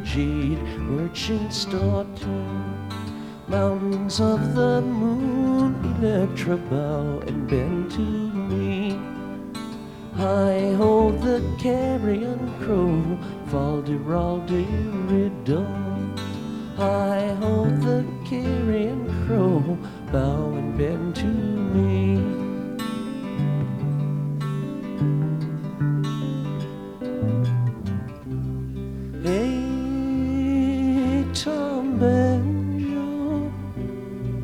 jade merchant's daughter. Mountains of the moon, Electra, bow and bend to me. Hi ho, the carrion crow, fal-de-ral-de-riddle. Hi ho, the carrion crow, bow and bend to